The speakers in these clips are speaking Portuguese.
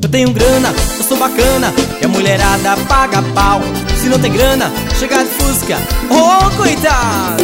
Eu tenho grana, eu sou bacana e a mulherada paga pau. Se não tem grana, chega de Fusca, oh coitado.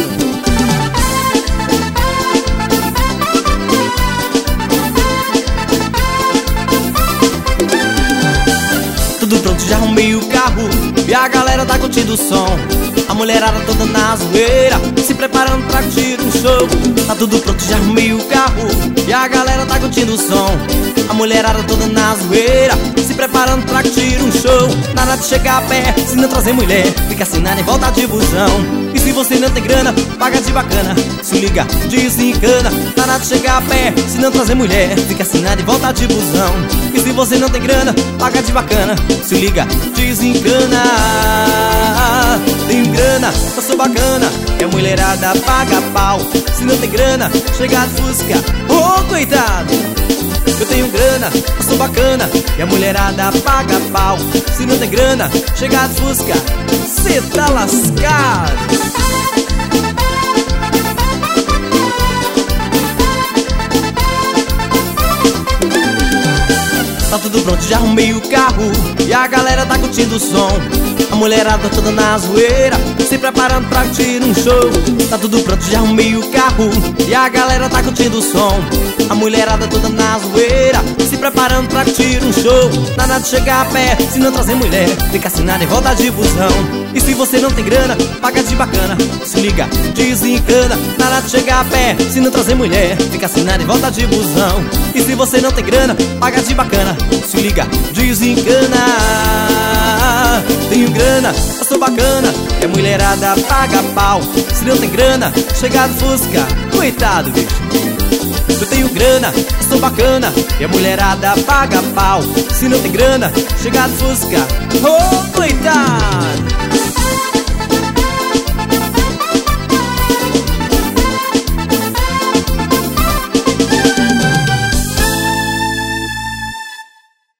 Tudo pronto, já arrumei o carro e a galera tá curtindo o som. A mulherada toda na zoeira, se preparando pra curtir um show. Tá tudo pronto, já arrumei o carro e a galera tá curtindo o som. A mulherada toda na zoeira, se preparando pra curtir um show. Nada de chegar a pé, se não trazer mulher, fica assinado em volta de busão. E se você não tem grana, paga de bacana, se liga, desencana. Nada de chegar a pé, se não trazer mulher, fica assinado em volta de busão. E se você não tem grana, paga de bacana, se liga, desencana. Tenho grana, eu sou bacana e a mulherada paga pau. Se não tem grana, chega de Fusca, oh coitado. Eu tenho grana, eu sou bacana e a mulherada paga pau. Se não tem grana, chega de Fusca, cê tá lascado. Tá tudo pronto, já arrumei o carro e a galera tá curtindo o som. A mulherada toda na zoeira, se preparando pra curtir um show. Tá tudo pronto, já arrumei o carro e a galera tá curtindo o som. A mulherada toda na zoeira, se preparando pra curtir um show. Nada de chegar a pé, se não trazer mulher, fica assinado em volta de busão. E se você não tem grana, paga de bacana, se liga, desencana. Nada de chegar a pé, se não trazer mulher, fica assinado em volta de busão. E se você não tem grana, paga de bacana, se liga, desencana. Tenho grana, eu sou bacana e a mulherada paga pau. Se não tem grana, chega de Fusca, coitado, bicho. Eu tenho grana, eu sou bacana e a mulherada paga pau. Se não tem grana, chega de Fusca, oh coitado.